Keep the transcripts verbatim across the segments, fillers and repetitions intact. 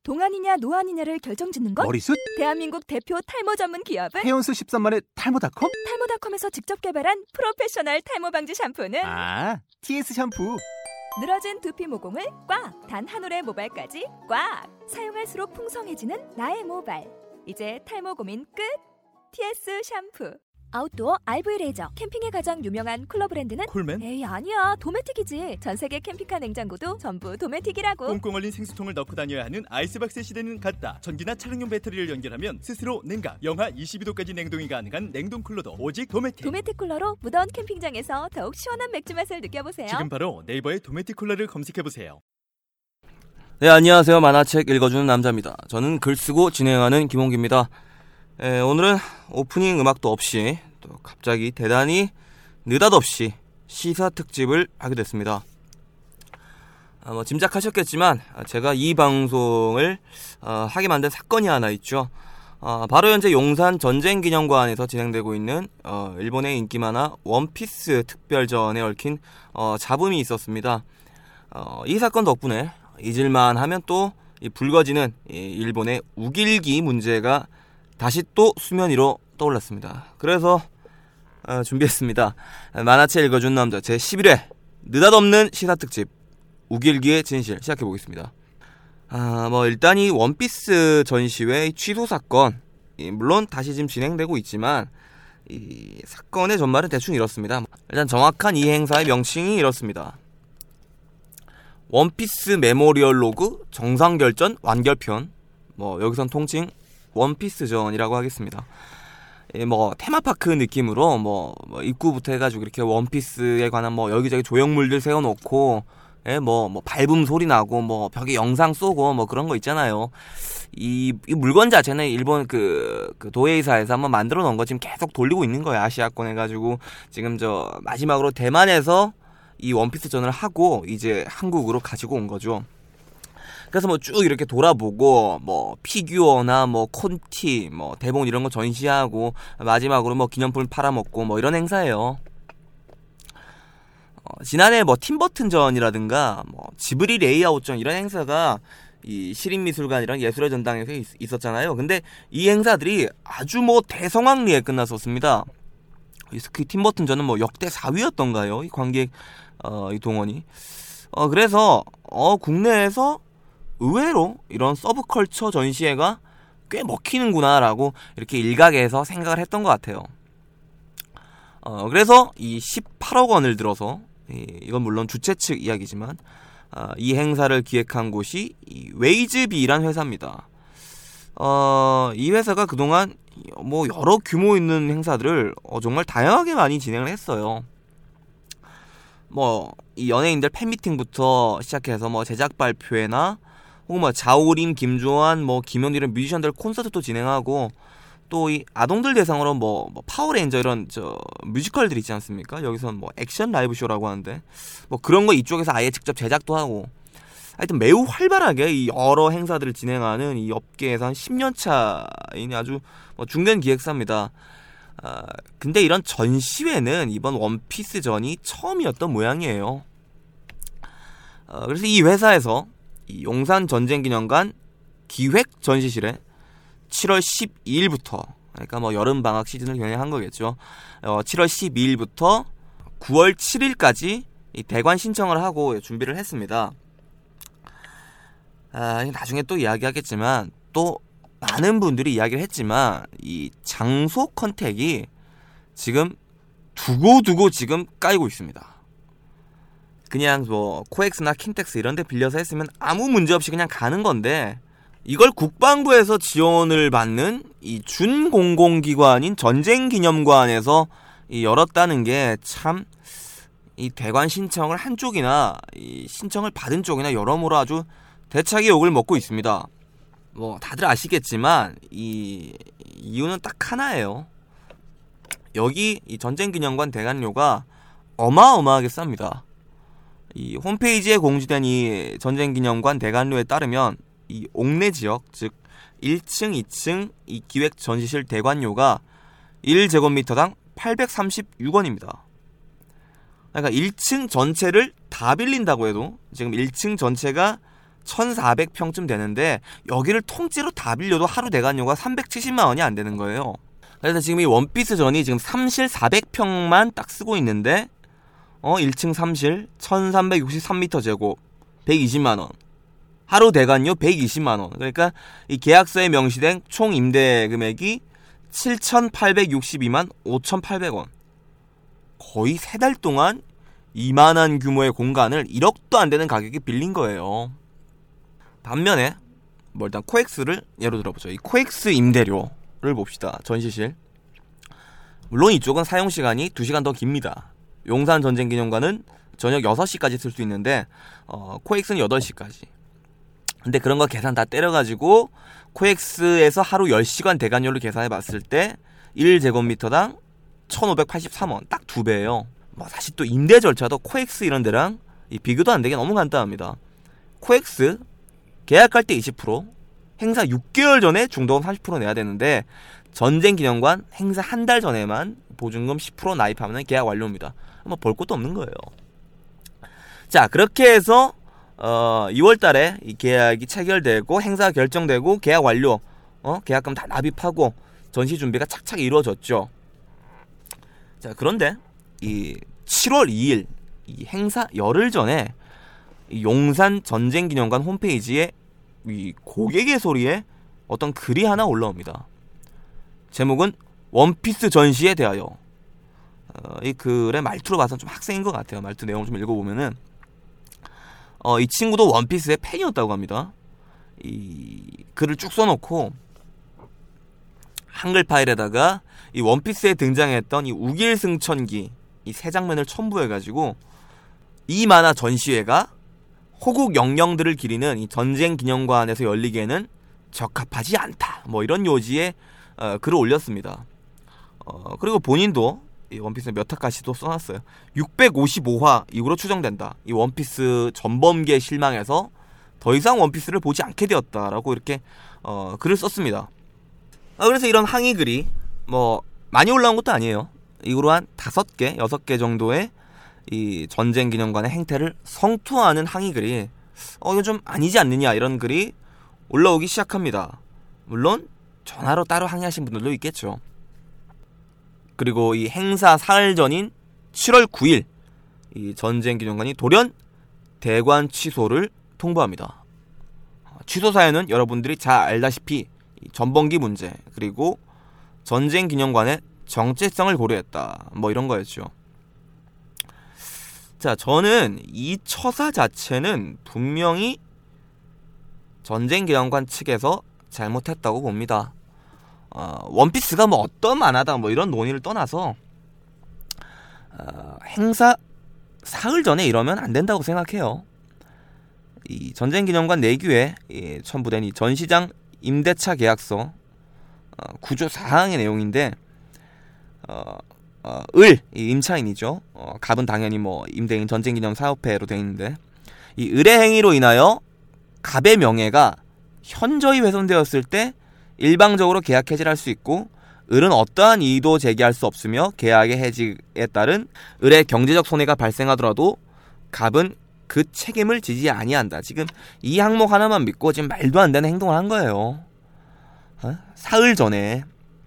동안이냐 노안이냐를 결정짓는 것? 머리숱? 대한민국 대표 탈모 전문 기업은? 해온수 십삼만의 탈모닷컴? 탈모닷컴에서 직접 개발한 프로페셔널 탈모 방지 샴푸는? 아, 티에스 샴푸! 늘어진 두피 모공을 꽉! 단 한 올의 모발까지 꽉! 사용할수록 풍성해지는 나의 모발. 이제 탈모 고민 끝! 티에스 샴푸. 아웃도어 알브이 레저. 캠핑에 가장 유명한 쿨러 브랜드는? 콜맨? 에이 아니야, 도메틱이지. 전세계 캠핑카 냉장고도 전부 도메틱이라고. 꽁꽁 얼린 생수통을 넣고 다녀야 하는 아이스박스 시대는 갔다. 전기나 차량용 배터리를 연결하면 스스로 냉각, 영하 이십이 도까지 냉동이 가능한 냉동 쿨러도 오직 도메틱. 도메틱 쿨러로 무더운 캠핑장에서 더욱 시원한 맥주 맛을 느껴보세요. 지금 바로 네이버에 도메틱 쿨러를 검색해보세요. 네, 안녕하세요. 만화책 읽어주는 남자입니다. 저는 글 쓰고 진행하는 김홍기입니다. 에, 오늘은 오프닝 음악도 없이 또 갑자기 대단히 느닷없이 시사 특집을 하게 됐습니다. 아, 뭐 짐작하셨겠지만 제가 이 방송을 어, 하게 만든 사건이 하나 있죠. 어, 바로 현재 용산 전쟁기념관에서 진행되고 있는 어, 일본의 인기 만화 원피스 특별전에 얽힌 어, 잡음이 있었습니다. 어, 이 사건 덕분에 잊을만 하면 또 이 불거지는 이 일본의 우길기 문제가 다시 또 수면 위로 떠올랐습니다. 그래서 어, 준비했습니다. 만화책 읽어준 남자 제십일 회 느닷없는 시사특집 우길기의 진실 시작해보겠습니다. 아, 뭐 일단 이 원피스 전시회 취소 사건, 이 물론 다시 지금 진행되고 있지만 이 사건의 전말은 대충 이렇습니다. 일단 정확한 이 행사의 명칭이 이렇습니다. 원피스 메모리얼 로그 정상결전 완결편, 뭐 여기선 통칭 원피스전이라고 하겠습니다. 예, 뭐 테마파크 느낌으로 뭐, 뭐 입구부터 해가지고 이렇게 원피스에 관한 뭐 여기저기 조형물들 세워놓고, 예, 뭐, 뭐 밟음 소리 나고 뭐 벽에 영상 쏘고 뭐 그런 거 있잖아요. 이, 이 물건 자체는 일본 그, 그 도에이사에서 한번 만들어 놓은 거 지금 계속 돌리고 있는 거예요. 아시아권 해가지고 지금 저 마지막으로 대만에서 이 원피스전을 하고 이제 한국으로 가지고 온 거죠. 그래서 뭐 쭉 이렇게 돌아보고 뭐 피규어나 뭐 콘티, 뭐 대본 이런 거 전시하고 마지막으로 뭐 기념품 팔아먹고 뭐 이런 행사예요. 어, 지난해 뭐 팀버튼전이라든가 뭐 지브리 레이아웃전 이런 행사가 이 시립미술관이랑 예술의 전당에서 있, 있었잖아요. 근데 이 행사들이 아주 뭐 대성황리에 끝났었습니다. 특히 팀버튼전은 뭐 역대 사 위였던가요? 이 관객 어, 이 동원이. 어, 그래서 어, 국내에서 의외로 이런 서브컬처 전시회가 꽤 먹히는구나라고 이렇게 일각에서 생각을 했던 것 같아요. 어, 그래서 이 십팔억 원을 들어서, 이, 이건 물론 주최 측 이야기지만, 어, 이 행사를 기획한 곳이 이 웨이즈비란 회사입니다. 어, 이 회사가 그동안 뭐 여러 규모 있는 행사들을 어, 정말 다양하게 많이 진행을 했어요. 뭐 이 연예인들 팬미팅부터 시작해서 뭐 제작 발표회나 혹은 뭐 자오린, 김조한, 뭐 김현우 이런 뮤지션들 콘서트도 진행하고, 또 이 아동들 대상으로 뭐, 뭐 파워레인저 이런 저 뮤지컬들 있지 않습니까? 여기서는 뭐 액션 라이브 쇼라고 하는데 뭐 그런 거 이쪽에서 아예 직접 제작도 하고, 하여튼 매우 활발하게 이 여러 행사들을 진행하는 이 업계에서 한 십 년 차인 아주 뭐 중견 기획사입니다. 아, 근데 이런 전시회는 이번 원피스전이 처음이었던 모양이에요. 어, 그래서 이 회사에서 이 용산 전쟁기념관 기획 전시실에 칠월 십이일부터, 그러니까 뭐 여름 방학 시즌을 겨냥한 거겠죠. 어, 칠월 십이일부터 구월 칠일까지 이 대관 신청을 하고 준비를 했습니다. 아, 나중에 또 이야기하겠지만, 또 많은 분들이 이야기를 했지만 이 장소 컨택이 지금 두고두고 지금 까이고 있습니다. 그냥 뭐 코엑스나 킨텍스 이런 데 빌려서 했으면 아무 문제 없이 그냥 가는 건데, 이걸 국방부에서 지원을 받는 이 준공공기관인 전쟁기념관에서 이 열었다는 게 참 이 대관 신청을 한 쪽이나 이 신청을 받은 쪽이나 여러모로 아주 대차게 욕을 먹고 있습니다. 뭐 다들 아시겠지만 이 이유는 딱 하나예요. 여기 이 전쟁기념관 대관료가 어마어마하게 쌉니다. 이 홈페이지에 공지된 이 전쟁기념관 대관료에 따르면 이 옥내 지역, 즉 일 층, 이 층 이 기획 전시실 대관료가 일 제곱미터당 팔백삼십육 원입니다. 그러니까 일 층 전체를 다 빌린다고 해도, 지금 일 층 전체가 천사백 평쯤 되는데 여기를 통째로 다 빌려도 하루 대관료가 삼백칠십만 원이 안 되는 거예요. 그래서 지금 이 원피스 전이 지금 삼실 사백 평만 딱 쓰고 있는데 어 일 층 삼실 천삼백육십삼 미터 제곱 백이십만 원. 하루 대관료 백이십만 원. 그러니까 이 계약서에 명시된 총 임대 금액이 칠천팔백육십이만 오천팔백 원. 거의 세 달 동안 이만한 규모의 공간을 일억도 안 되는 가격에 빌린 거예요. 반면에 뭐 일단 코엑스를 예로 들어보죠. 이 코엑스 임대료를 봅시다. 전시실. 물론 이쪽은 사용시간이 두 시간 더 깁니다. 용산 전쟁기념관은 저녁 여섯 시까지 쓸 수 있는데 어, 코엑스는 여덟 시까지. 근데 그런 거 계산 다 때려가지고 코엑스에서 하루 열 시간 대관료를 계산해 봤을 때 일 제곱미터당 천오백팔십삼 원. 딱 두 배예요. 뭐 사실 또 임대 절차도 코엑스 이런 데랑 이 비교도 안 되게 너무 간단합니다. 코엑스 계약할 때 이십 퍼센트, 행사 육 개월 전에 중도금 삼십 퍼센트 내야 되는데 전쟁기념관 행사 한 달 전에만 보증금 십 퍼센트 납입하면 계약 완료입니다. 뭐 볼 것도 없는 거예요. 자, 그렇게 해서 어, 이월 달에 이 계약이 체결되고 행사가 결정되고 계약 완료, 어, 계약금 다 납입하고 전시 준비가 착착 이루어졌죠. 자, 그런데 이 칠월 이일 이 행사 열흘 전에 이 용산 전쟁기념관 홈페이지에 이 고객의 소리에 어떤 글이 하나 올라옵니다. 제목은 원피스 전시에 대하여. 어, 이 글의 말투로 봐서는 좀 학생인 것 같아요. 말투 내용을 좀 읽어보면은 어, 이 친구도 원피스의 팬이었다고 합니다. 이 글을 쭉 써놓고 한글 파일에다가 이 원피스에 등장했던 이 우길승천기 이 세 장면을 첨부해가지고 이 만화 전시회가 호국 영령들을 기리는 이 전쟁기념관에서 열리기에는 적합하지 않다. 뭐 이런 요지의 어, 글을 올렸습니다. 어, 그리고 본인도 이 원피스 몇 화까지도 써놨어요. 육백오십오 화 이후로 추정된다. 이 원피스 전범기에 실망해서 더 이상 원피스를 보지 않게 되었다라고 이렇게 어, 글을 썼습니다. 아, 그래서 이런 항의 글이 뭐 많이 올라온 것도 아니에요. 이후로 한 다섯 개, 여섯 개 정도의 이 전쟁기념관의 행태를 성토하는 항의 글이 어 이거 좀 아니지 않느냐 이런 글이 올라오기 시작합니다. 물론 전화로 따로 항의하신 분들도 있겠죠. 그리고 이 행사 사흘 전인 칠월 구일 이 전쟁기념관이 돌연 대관 취소를 통보합니다. 취소 사유는 여러분들이 잘 알다시피 전범기 문제 그리고 전쟁기념관의 정체성을 고려했다. 뭐 이런 거였죠. 자, 저는 이 처사 자체는 분명히 전쟁기념관 측에서 잘못했다고 봅니다. 어, 원피스가 뭐 어떤 만화다 뭐 이런 논의를 떠나서 어, 행사 사흘 전에 이러면 안 된다고 생각해요. 이 전쟁기념관 내규에 이 첨부된 이 전시장 임대차 계약서 어, 구조 사 항의 내용인데 어, 어, 을, 이 임차인이죠. 어, 갑은 당연히 뭐 임대인 전쟁기념 사업회로 되어 있는데 이 을의 행위로 인하여 갑의 명예가 현저히 훼손되었을 때 일방적으로 계약 해지를 할 수 있고 을은 어떠한 이의도 제기할 수 없으며 계약의 해지에 따른 을의 경제적 손해가 발생하더라도 갑은 그 책임을 지지 아니한다. 지금 이 항목 하나만 믿고 지금 말도 안 되는 행동을 한 거예요. 어? 사흘 전에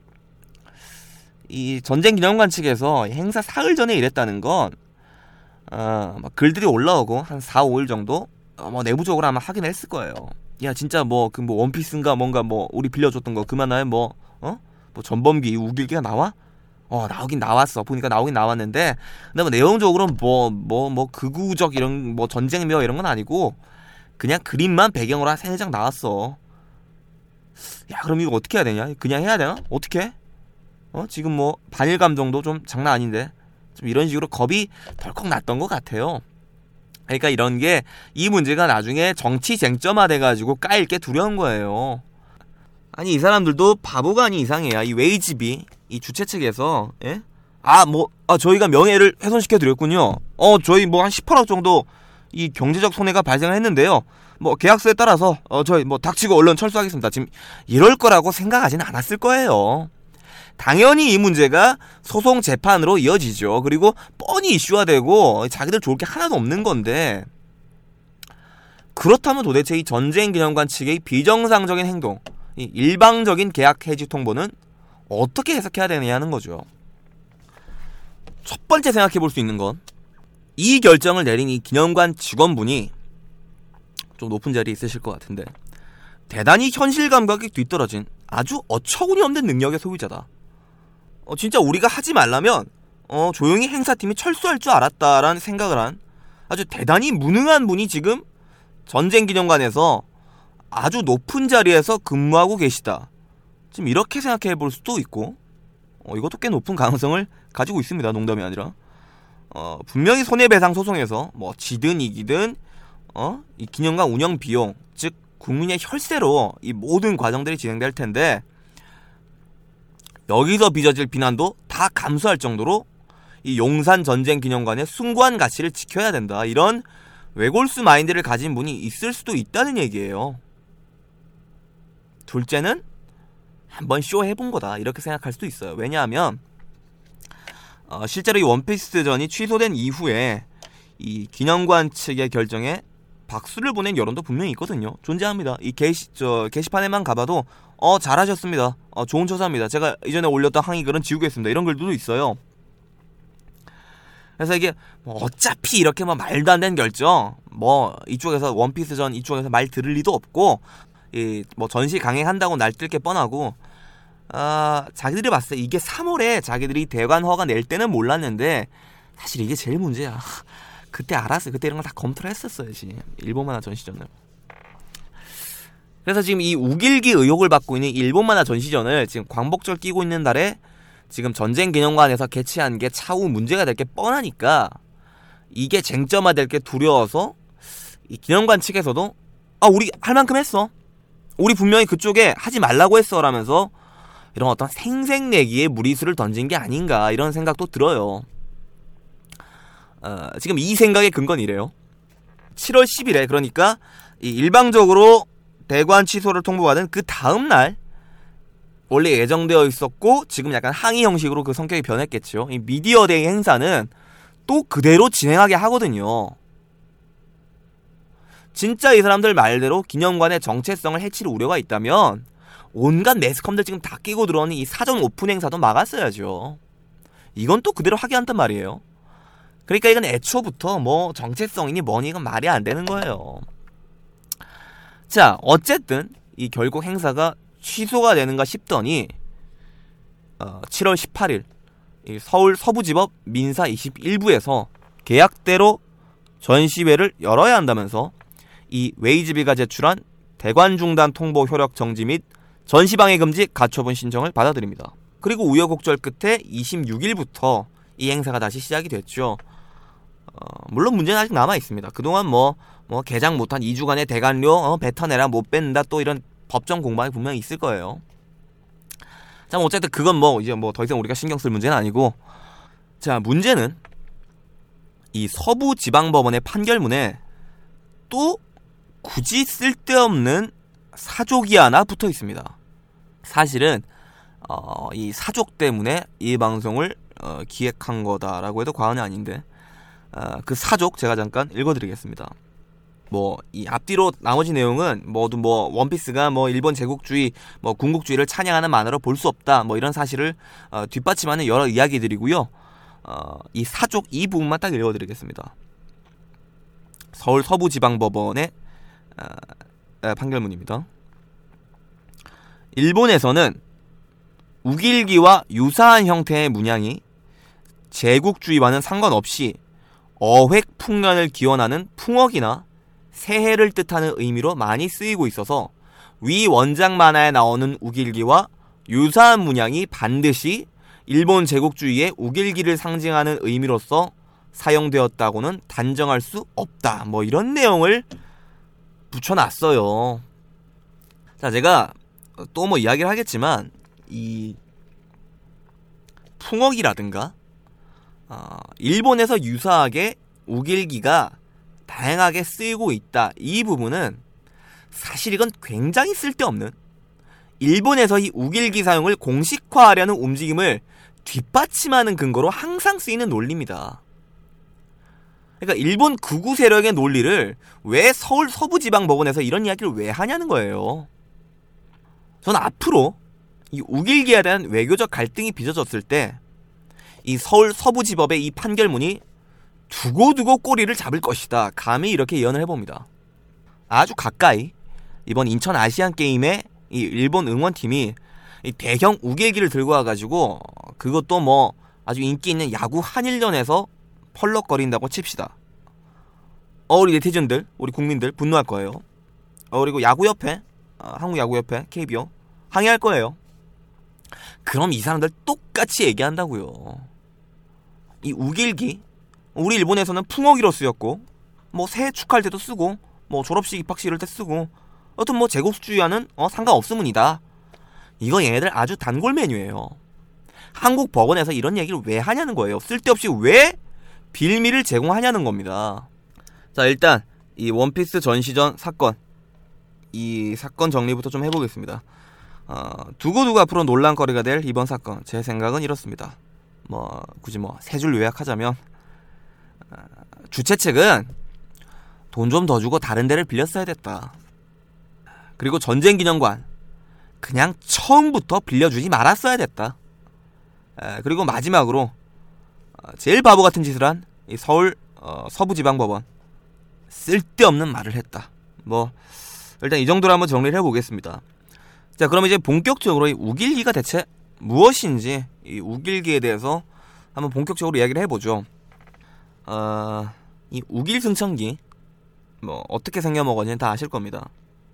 이 전쟁기념관 측에서 행사 사흘 전에 이랬다는 건 어, 막 글들이 올라오고 한 사, 오일 정도 어, 뭐 내부적으로 아마 확인을 했을 거예요. 야 진짜 뭐 그 뭐 원피스인가 뭔가 뭐 우리 빌려줬던 거 그만하에 뭐 어? 뭐 전범기 우길기가 나와? 어 나오긴 나왔어. 보니까 나오긴 나왔는데 근데 뭐 내용적으로 뭐 뭐 뭐 극우적 이런 뭐 전쟁미화 이런 건 아니고 그냥 그림만 배경으로 한 세네 장 나왔어. 야 그럼 이거 어떻게 해야 되냐? 그냥 해야 되나? 어떻게 해? 어 지금 뭐 반일감 정도 좀 장난 아닌데 좀 이런 식으로 겁이 덜컥 났던 것 같아요. 그러니까 이런 게 이 문제가 나중에 정치 쟁점화 돼가지고 까일 게 두려운 거예요. 아니 이 사람들도 바보가 아닌 이상해요. 이 웨이지비 이 주최 측에서 예? 아 뭐 아 저희가 명예를 훼손시켜 드렸군요. 어 저희 뭐 한 십팔억 정도 이 경제적 손해가 발생을 했는데요. 뭐 계약서에 따라서 어 저희 뭐 닥치고 얼른 철수하겠습니다. 지금 이럴 거라고 생각하지는 않았을 거예요. 당연히 이 문제가 소송 재판으로 이어지죠. 그리고 뻔히 이슈화되고 자기들 좋을 게 하나도 없는 건데 그렇다면 도대체 이 전쟁기념관 측의 비정상적인 행동, 이 일방적인 계약 해지 통보는 어떻게 해석해야 되느냐는 거죠. 첫 번째 생각해 볼 수 있는 건 이 결정을 내린 이 기념관 직원분이 좀 높은 자리에 있으실 것 같은데 대단히 현실 감각이 뒤떨어진 아주 어처구니 없는 능력의 소유자다. 어, 진짜 우리가 하지 말라면 어, 조용히 행사팀이 철수할 줄 알았다라는 생각을 한 아주 대단히 무능한 분이 지금 전쟁기념관에서 아주 높은 자리에서 근무하고 계시다. 지금 이렇게 생각해 볼 수도 있고 어, 이것도 꽤 높은 가능성을 가지고 있습니다. 농담이 아니라 어, 분명히 손해배상 소송에서 뭐 지든 이기든 어, 이 기념관 운영 비용, 즉 국민의 혈세로 이 모든 과정들이 진행될 텐데 여기서 빚어질 비난도 다 감수할 정도로 이 용산 전쟁기념관의 숭고한 가치를 지켜야 된다. 이런 외골수 마인드를 가진 분이 있을 수도 있다는 얘기예요. 둘째는 한번 쇼 해본 거다. 이렇게 생각할 수도 있어요. 왜냐하면 어, 실제로 이 원피스전이 취소된 이후에 이 기념관 측의 결정에 박수를 보낸 여론도 분명히 있거든요. 존재합니다. 이 게시, 저, 게시판에만 가봐도 어 잘하셨습니다. 어, 좋은 처사입니다. 제가 이전에 올렸던 항의글은 지우겠습니다. 이런 글들도 있어요. 그래서 이게 뭐 어차피 이렇게 뭐 말도 안 되는 결정, 뭐 이쪽에서 원피스전 이쪽에서 말 들을 리도 없고, 이 뭐 전시 강행한다고 날뛸 게 뻔하고, 아 자기들이 봤을 때 이게 삼월에 자기들이 대관 허가 낼 때는 몰랐는데 사실 이게 제일 문제야. 그때 알았어요. 그때 이런 거 다 검토를 했었어야지. 일본 만화 전시전을. 그래서 지금 이 우길기 의혹을 받고 있는 일본 만화 전시전을 지금 광복절 끼고 있는 달에 지금 전쟁기념관에서 개최한 게 차후 문제가 될 게 뻔하니까 이게 쟁점화될 게 두려워서 이 기념관 측에서도 아 우리 할 만큼 했어. 우리 분명히 그쪽에 하지 말라고 했어 라면서 이런 어떤 생색내기에 무리수를 던진 게 아닌가 이런 생각도 들어요. 어, 지금 이 생각의 근거는 이래요. 칠월 십일에 그러니까 이 일방적으로 대관 취소를 통보받은 그 다음날 원래 예정되어 있었고 지금 약간 항의 형식으로 그 성격이 변했겠죠. 이 미디어데이 행사는 또 그대로 진행하게 하거든요. 진짜 이 사람들 말대로 기념관의 정체성을 해칠 우려가 있다면 온갖 매스컴들 지금 다 끼고 들어오는 이 사전 오픈 행사도 막았어야죠. 이건 또 그대로 하게 한단 말이에요. 그러니까 이건 애초부터 뭐 정체성이니 뭐니 이건 말이 안 되는 거예요. 자, 어쨌든 이 결국 행사가 취소가 되는가 싶더니 어, 칠월 십팔일 이 서울 서부지법 민사 이십일 부에서 계약대로 전시회를 열어야 한다면서 이 웨이즈비가 제출한 대관 중단 통보 효력 정지 및 전시방해 금지 가처분 신청을 받아들입니다. 그리고 우여곡절 끝에 이십육일부터 이 행사가 다시 시작이 됐죠. 어, 물론 문제는 아직 남아있습니다. 그동안 뭐, 뭐 개장 못한 이 주간의 대관료 어, 뱉어내라 못 뺀다 또 이런 법정 공방이 분명히 있을 거예요. 자, 어쨌든 그건 뭐 이제 뭐 더 이상 우리가 신경 쓸 문제는 아니고, 자, 문제는 이 서부지방법원의 판결문에 또 굳이 쓸데없는 사족이 하나 붙어 있습니다. 사실은 어, 이 사족 때문에 이 방송을 어, 기획한 거다라고 해도 과언이 아닌데, 어, 그 사족 제가 잠깐 읽어드리겠습니다. 뭐 이 앞뒤로 나머지 내용은 모두 뭐 원피스가 뭐 일본 제국주의 뭐 군국주의를 찬양하는 만화로 볼 수 없다 뭐 이런 사실을 어, 뒷받침하는 여러 이야기들이고요. 어, 이 사족 이 부분만 딱 읽어드리겠습니다. 서울 서부지방법원의 어, 어, 판결문입니다. 일본에서는 우길기와 유사한 형태의 문양이 제국주의와는 상관없이 어획 풍년을 기원하는 풍어기나 새해를 뜻하는 의미로 많이 쓰이고 있어서 위 원작 만화에 나오는 우길기와 유사한 문양이 반드시 일본 제국주의의 우길기를 상징하는 의미로서 사용되었다고는 단정할 수 없다. 뭐 이런 내용을 붙여놨어요. 자, 제가 또 뭐 이야기를 하겠지만 이 풍어기라든가 어, 일본에서 유사하게 우길기가 다양하게 쓰이고 있다. 이 부분은 사실 이건 굉장히 쓸데없는, 일본에서 이 우길기 사용을 공식화하려는 움직임을 뒷받침하는 근거로 항상 쓰이는 논리입니다. 그러니까 일본 극우 세력의 논리를 왜 서울 서부지방법원에서 이런 이야기를 왜 하냐는 거예요. 저는 앞으로 이 우길기에 대한 외교적 갈등이 빚어졌을 때 이 서울 서부지법의 이 판결문이 두고두고 꼬리를 잡을 것이다. 감히 이렇게 예언을 해봅니다. 아주 가까이 이번 인천 아시안게임에 이 일본 응원팀이 이 대형 우길기를 들고 와가지고 그것도 뭐 아주 인기 있는 야구 한일전에서 펄럭거린다고 칩시다. 어, 우리 네티즌들, 우리 국민들 분노할 거예요. 어, 그리고 야구협회, 어, 한국야구협회, 케이비오 항의할 거예요. 그럼 이 사람들 똑같이 얘기한다고요. 이 우길기, 우리 일본에서는 풍어기로 쓰였고, 뭐 새해 축하할 때도 쓰고, 뭐 졸업식 입학식 이럴 때 쓰고, 여튼 뭐 제국주의와는 어, 상관없음이다. 이거 얘네들 아주 단골 메뉴예요. 한국 법원에서 이런 얘기를 왜 하냐는 거예요. 쓸데없이 왜 빌미를 제공하냐는 겁니다. 자, 일단 이 원피스 전시전 사건, 이 사건 정리부터 좀 해보겠습니다. 어, 두고두고 앞으로 논란거리가 될 이번 사건, 제 생각은 이렇습니다. 뭐 굳이 뭐 세 줄 요약하자면 어, 주최 측은 돈 좀 더 주고 다른 데를 빌렸어야 됐다. 그리고 전쟁기념관 그냥 처음부터 빌려주지 말았어야 됐다. 에, 그리고 마지막으로 어, 제일 바보 같은 짓을 한 이 서울 어, 서부지방법원, 쓸데없는 말을 했다. 뭐 일단 이 정도로 한번 정리를 해보겠습니다. 자, 그럼 이제 본격적으로 이 우길기가 대체 무엇인지, 이 우길기에 대해서 한번 본격적으로 이야기를 해보죠. 어, 이 우길승천기 뭐 어떻게 생겨먹었는지 다 아실 겁니다.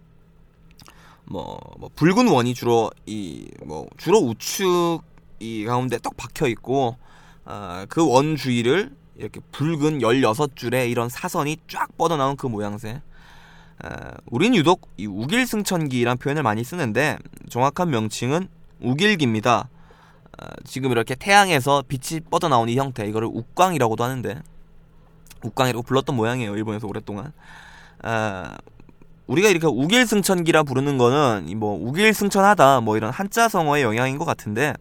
뭐, 뭐 붉은 원이 주로 이 뭐 주로 우측 이 가운데 떡 박혀 있고, 어, 그 원 주위를 이렇게 붉은 열여섯 줄의 이런 사선이 쫙 뻗어나온 그 모양새. 어, 우린 유독 이 우길승천기란 표현을 많이 쓰는데 정확한 명칭은 우길기입니다. 어, 지금 이렇게 태양에서 빛이 뻗어나온 이 형태, 이거를 욱광이라고도 하는데, 욱광이라고 불렀던 모양이에요, 일본에서 오랫동안. 어, 우리가 이렇게 우길승천기라 부르는 거는 뭐 우길승천하다 뭐 이런 한자성어의 영향인 것 같은데,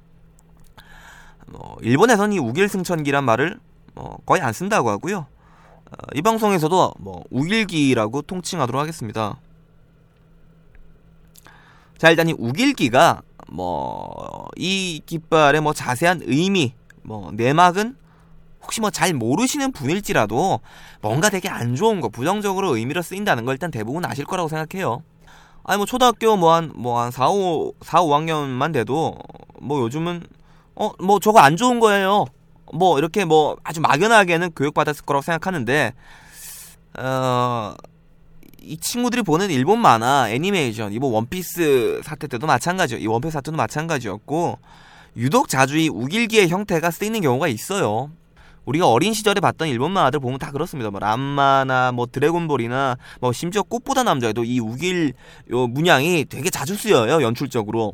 뭐 일본에서는 이 우길승천기란 말을 뭐 거의 안 쓴다고 하고요. 어, 이 방송에서도 뭐 우길기라고 통칭하도록 하겠습니다. 자, 일단 이 우길기가 뭐 이 깃발의 뭐 자세한 의미, 뭐 내막은 혹시 뭐 잘 모르시는 분일지라도 뭔가 되게 안 좋은 거, 부정적으로 의미로 쓰인다는 걸 일단 대부분 아실 거라고 생각해요. 아니 뭐 초등학교 뭐 한 뭐 한 사, 오, 사, 오 학년만 돼도 뭐 요즘은 어 뭐 저거 안 좋은 거예요. 뭐 이렇게 뭐 아주 막연하게는 교육받았을 거라고 생각하는데, 어, 이 친구들이 보는 일본 만화, 애니메이션, 이번 원피스 사태 때도 마찬가지요. 이 원피스 사태도 마찬가지였고, 유독 자주 이 우길기의 형태가 쓰이는 경우가 있어요. 우리가 어린 시절에 봤던 일본 만화들 보면 다 그렇습니다. 뭐 람마나 뭐 드래곤볼이나 뭐 심지어 꽃보다 남자에도 이 우길 요 문양이 되게 자주 쓰여요, 연출적으로.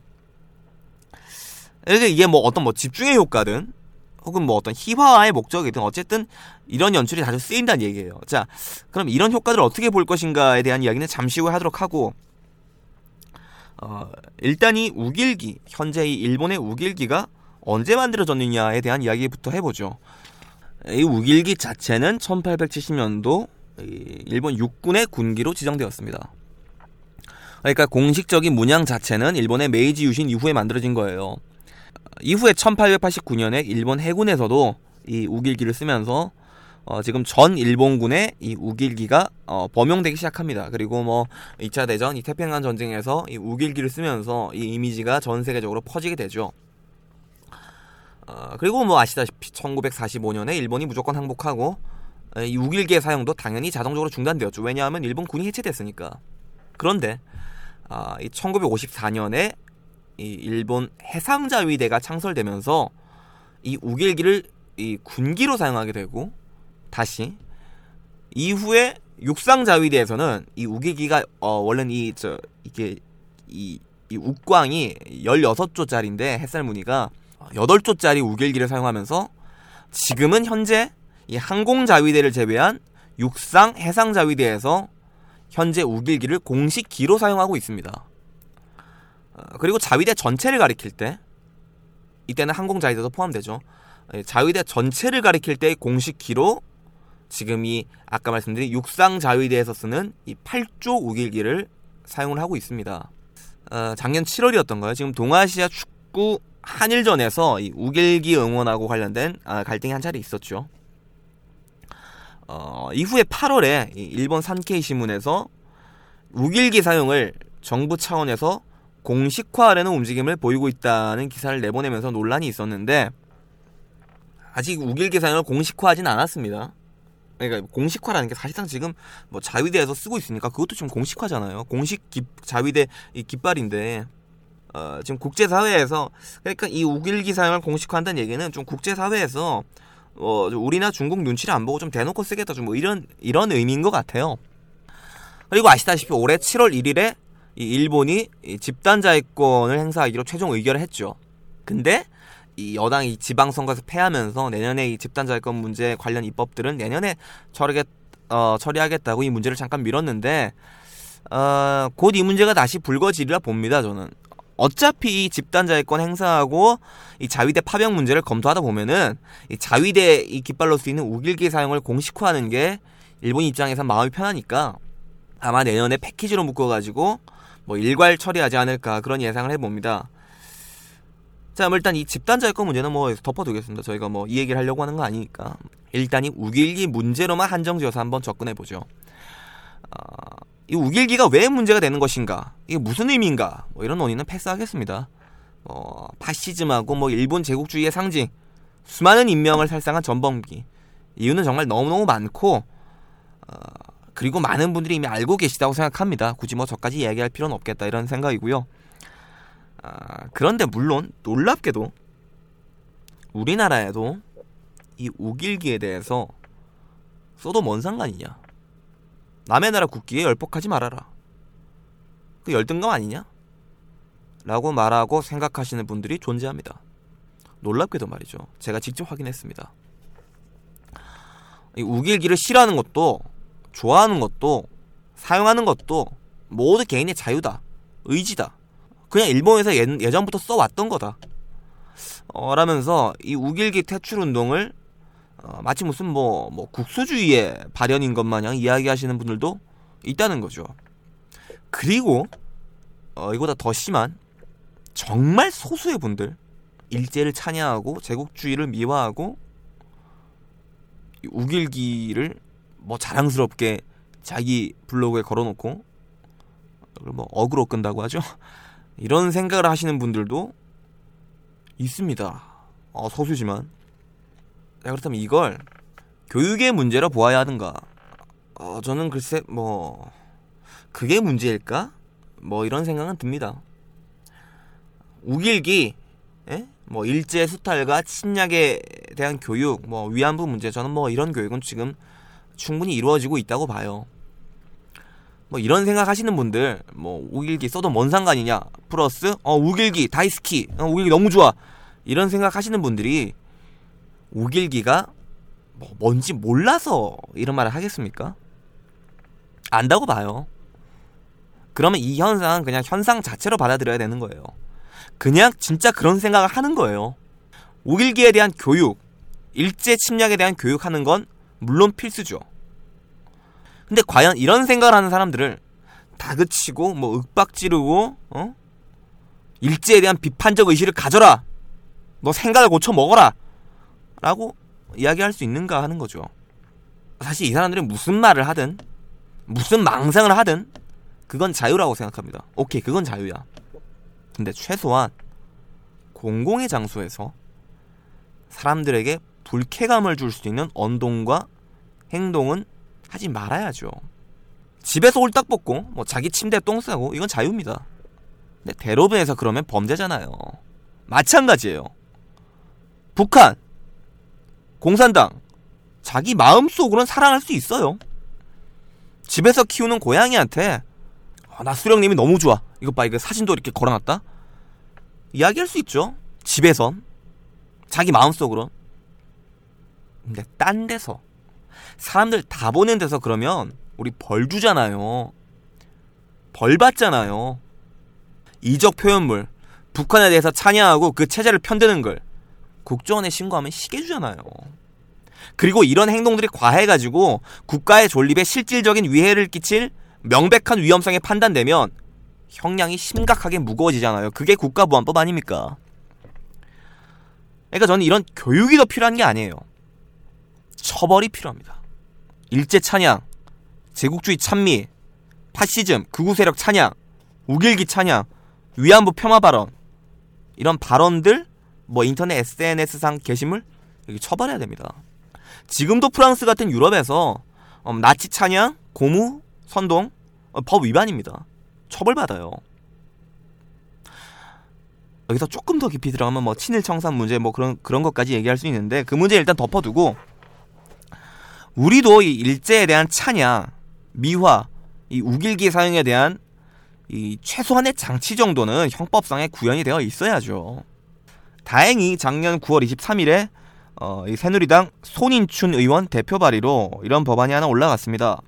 이게 뭐 어떤 뭐 집중의 효과든 혹은 뭐 어떤 희화화의 목적이든 어쨌든 이런 연출이 자주 쓰인다는 얘기예요. 자, 그럼 이런 효과들을 어떻게 볼 것인가에 대한 이야기는 잠시 후에 하도록 하고, 어, 일단 이 우길기, 현재 이 일본의 우길기가 언제 만들어졌느냐에 대한 이야기부터 해보죠. 이 우길기 자체는 천팔백칠십 년도 일본 육군의 군기로 지정되었습니다. 그러니까 공식적인 문양 자체는 일본의 메이지 유신 이후에 만들어진 거예요. 이후에 천팔백팔십구 년에 일본 해군에서도 이 우길기를 쓰면서 어, 지금 전 일본군의 이 우길기가 어, 범용되기 시작합니다. 그리고 뭐 이 차 대전, 이 태평양 전쟁에서 이 우길기를 쓰면서 이 이미지가 전 세계적으로 퍼지게 되죠. 어, 그리고 뭐 아시다시피 천구백사십오 년에 일본이 무조건 항복하고 이 우길기의 사용도 당연히 자동적으로 중단되었죠. 왜냐하면 일본 군이 해체됐으니까. 그런데 어, 이 천구백오십사 년에 이 일본 해상자위대가 창설되면서 이 우길기를 이 군기로 사용하게 되고, 다시 이후에 육상자위대에서는 이 우길기가 어 원래는 이 저 이게 이, 이 욱광이 열여섯 조짜리인데 햇살 무늬가 여덟 조짜리 우길기를 사용하면서 지금은 현재 이 항공자위대를 제외한 육상 해상자위대에서 현재 우길기를 공식 기로 사용하고 있습니다. 그리고 자위대 전체를 가리킬 때, 이때는 항공자위대도 포함되죠. 자위대 전체를 가리킬 때의 공식 기로 지금 이 아까 말씀드린 육상자위대에서 쓰는 이 팔 조 우길기를 사용을 하고 있습니다. 어, 작년 칠월이었던가요? 지금 동아시아 축구 한일전에서 이 우길기 응원하고 관련된 아, 갈등이 한 차례 있었죠. 어, 이후에 팔월에 이 일본 산케이 신문에서 우길기 사용을 정부 차원에서 공식화하려는 움직임을 보이고 있다는 기사를 내보내면서 논란이 있었는데 아직 우길기 사용을 공식화하진 않았습니다. 그러니까 공식화라는 게 사실상 지금 뭐 자위대에서 쓰고 있으니까 그것도 지금 공식화잖아요. 공식 기, 자위대 이 깃발인데 어, 지금 국제사회에서 그러니까 이 우길기 사용을 공식화한다는 얘기는 좀 국제사회에서 어, 우리나 중국 눈치를 안 보고 좀 대놓고 쓰겠다 좀 뭐 이런 이런 의미인 것 같아요. 그리고 아시다시피 올해 칠월 일일에 이 일본이 이 집단자위권을 행사하기로 최종 의결을 했죠. 근데 이 여당이 지방선거에서 패하면서 내년에 이 집단자위권 문제 관련 입법들은 내년에 처리하겠, 어, 처리하겠다고 이 문제를 잠깐 미뤘는데 어, 곧 이 문제가 다시 불거지리라 봅니다. 저는 어차피 이 집단자위권 행사하고 이 자위대 파병 문제를 검토하다 보면은 이 자위대 이 깃발로 쓰이는 우길기 사용을 공식화하는 게 일본 입장에서 마음이 편하니까 아마 내년에 패키지로 묶어가지고 뭐 일괄 처리하지 않을까 그런 예상을 해봅니다. 자, 뭐 일단 이 집단자위권 문제는 뭐 덮어두겠습니다. 저희가 뭐 이 얘기를 하려고 하는 거 아니니까 일단 이 우길기 문제로만 한정지어서 한번 접근해보죠. 어, 이 우길기가 왜 문제가 되는 것인가, 이게 무슨 의미인가, 뭐 이런 논의는 패스하겠습니다. 어, 파시즘하고 뭐 일본 제국주의의 상징, 수많은 인명을 살상한 전범기, 이유는 정말 너무너무 많고 어, 그리고 많은 분들이 이미 알고 계시다고 생각합니다. 굳이 뭐 저까지 이야기할 필요는 없겠다 이런 생각이고요. 아, 그런데 물론 놀랍게도 우리나라에도 이 우길기에 대해서 써도 뭔 상관이냐, 남의 나라 국기에 열폭하지 말아라, 그 열등감 아니냐? 라고 말하고 생각하시는 분들이 존재합니다. 놀랍게도 말이죠. 제가 직접 확인했습니다. 이 우길기를 싫어하는 것도 좋아하는 것도 사용하는 것도 모두 개인의 자유다, 의지다, 그냥 일본에서 예, 예전부터 써왔던 거다 어, 라면서 이 우길기 퇴출운동을 어, 마치 무슨 뭐, 뭐 국수주의의 발현인 것 마냥 이야기하시는 분들도 있다는 거죠. 그리고 어, 이보다 더 심한 정말 소수의 분들, 일제를 찬양하고 제국주의를 미화하고 우길기를 뭐 자랑스럽게 자기 블로그에 걸어놓고 뭐 어그로 끈다고 하죠. 이런 생각을 하시는 분들도 있습니다. 어, 소수지만. 자, 그렇다면 이걸 교육의 문제로 보아야 하는가? 어, 저는 글쎄 뭐 그게 문제일까? 뭐 이런 생각은 듭니다. 우길기, 예? 뭐 일제 수탈과 침략에 대한 교육, 뭐 위안부 문제, 저는 뭐 이런 교육은 지금 충분히 이루어지고 있다고 봐요. 뭐 이런 생각 하시는 분들, 뭐 우길기 써도 뭔 상관이냐 플러스 어 우길기 다이스키, 어, 우길기 너무 좋아, 이런 생각 하시는 분들이 우길기가 뭐 뭔지 몰라서 이런 말을 하겠습니까? 안다고 봐요. 그러면 이 현상은 그냥 현상 자체로 받아들여야 되는 거예요. 그냥 진짜 그런 생각을 하는 거예요. 우길기에 대한 교육, 일제 침략에 대한 교육하는 건 물론 필수죠. 근데 과연 이런 생각을 하는 사람들을 다그치고 뭐 윽박 지르고 어? 일제에 대한 비판적 의식을 가져라, 너 생각을 고쳐 먹어라 라고 이야기할 수 있는가 하는 거죠. 사실 이 사람들이 무슨 말을 하든 무슨 망상을 하든 그건 자유라고 생각합니다. 오케이, 그건 자유야. 근데 최소한 공공의 장소에서 사람들에게 불쾌감을 줄 수 있는 언동과 행동은 하지 말아야죠. 집에서 홀딱 벗고 뭐 자기 침대에 똥 싸고 이건 자유입니다. 근데 대로변에서 그러면 범죄잖아요. 마찬가지예요. 북한, 공산당, 자기 마음속으로는 사랑할 수 있어요. 집에서 키우는 고양이한테 어, 나 수령님이 너무 좋아, 이거 봐, 이거 사진도 이렇게 걸어놨다, 이야기할 수 있죠. 집에선 자기 마음속으로. 근데 딴 데서, 사람들 다 보는 데서 그러면 우리 벌 주잖아요. 벌 받잖아요. 이적 표현물, 북한에 대해서 찬양하고 그 체제를 편드는 걸 국정원에 신고하면 시계 주잖아요. 그리고 이런 행동들이 과해가지고 국가의 존립에 실질적인 위해를 끼칠 명백한 위험성이 판단되면 형량이 심각하게 무거워지잖아요. 그게 국가보안법 아닙니까? 그러니까 저는 이런 교육이 더 필요한 게 아니에요. 처벌이 필요합니다. 일제 찬양, 제국주의 찬미, 파시즘, 극우 세력 찬양, 우길기 찬양, 위안부 폄하 발언, 이런 발언들 뭐 인터넷 에스엔에스상 게시물 여기 처벌해야 됩니다. 지금도 프랑스 같은 유럽에서 어, 나치 찬양, 고무, 선동 어, 법 위반입니다. 처벌받아요. 여기서 조금 더 깊이 들어가면 뭐 친일 청산 문제 뭐 그런 그런 것까지 얘기할 수 있는데 그 문제 일단 덮어두고 우리도 이 일제에 대한 찬양, 미화, 이 우길기 사용에 대한 이 최소한의 장치 정도는 형법상에 구현이 되어 있어야죠. 다행히 작년 구월 이십삼일에 어, 이 새누리당 손인춘 의원 대표 발의로 이런 법안이 하나 올라갔습니다.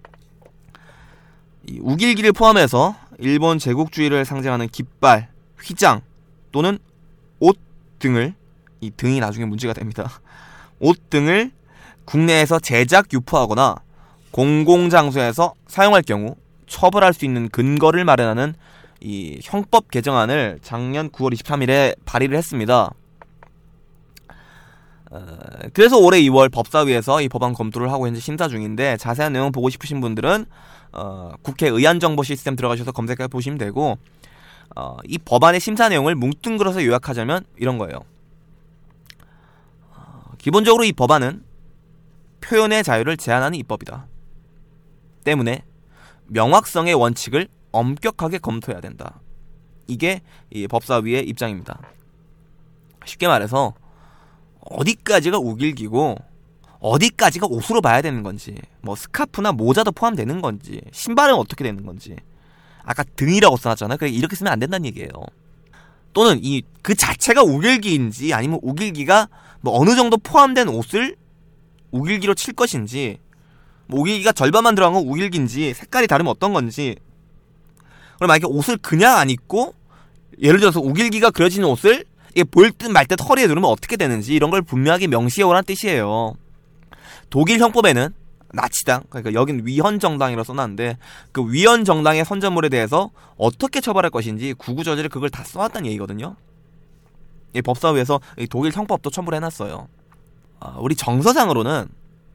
이 우길기를 포함해서 일본 제국주의를 상징하는 깃발, 휘장 또는 옷 등을, 이 등이 나중에 문제가 됩니다. 옷 등을 국내에서 제작, 유포하거나 공공장소에서 사용할 경우 처벌할 수 있는 근거를 마련하는 이 형법 개정안을 작년 구월 이십삼일에 발의를 했습니다. 어, 그래서 올해 이월 법사위에서 이 법안 검토를 하고 현재 심사 중인데 자세한 내용 보고 싶으신 분들은 어, 국회 의안정보 시스템 들어가셔서 검색해 보시면 되고 어, 이 법안의 심사 내용을 뭉뚱그려서 요약하자면 이런 거예요. 어, 기본적으로 이 법안은 표현의 자유를 제한하는 입법이다. 때문에 명확성의 원칙을 엄격하게 검토해야 된다. 이게 이 법사위의 입장입니다. 쉽게 말해서 어디까지가 우길기고 어디까지가 옷으로 봐야 되는 건지, 뭐 스카프나 모자도 포함되는 건지, 신발은 어떻게 되는 건지. 아까 등이라고 써놨잖아요. 그래 이렇게 쓰면 안 된다는 얘기예요. 또는 이 그 자체가 우길기인지 아니면 우길기가 뭐 어느 정도 포함된 옷을 우길기로 칠 것인지, 뭐 우길기가 절반만 들어간 건 우길기인지, 색깔이 다르면 어떤 건지. 그럼 만약에 옷을 그냥 안 입고 예를 들어서 우길기가 그려지는 옷을 이게 보일 듯 말 듯 허리에 두르면 어떻게 되는지 이런 걸 분명하게 명시해오라는 뜻이에요. 독일 형법에는 나치당, 그러니까 여긴 위헌정당이라고 써놨는데 그 위헌정당의 선전물에 대해서 어떻게 처벌할 것인지 구구절절히 그걸 다 써놨다는 얘기거든요. 이 법사위에서 이 독일 형법도 첨부를 해놨어요. 아, 우리 정서상으로는